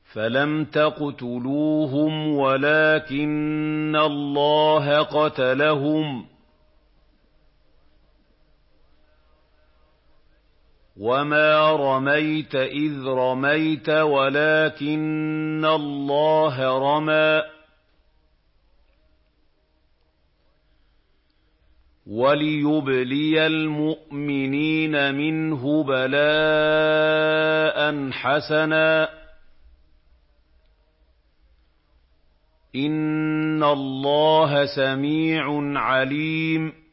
فَلَمْ تَقْتُلُوهُمْ وَلَٰكِنَّ اللَّهَ قَتَلَهُمْ ۚ وَمَا رَمَيْتَ إِذْ رَمَيْتَ وَلَٰكِنَّ اللَّهَ رَمَىٰ ۚ وَلِيُبْلِيَ الْمُؤْمِنِينَ مِنْهُ بَلَاءً حَسَنًا ۚ إِنَّ اللَّهَ سَمِيعٌ عَلِيمٌ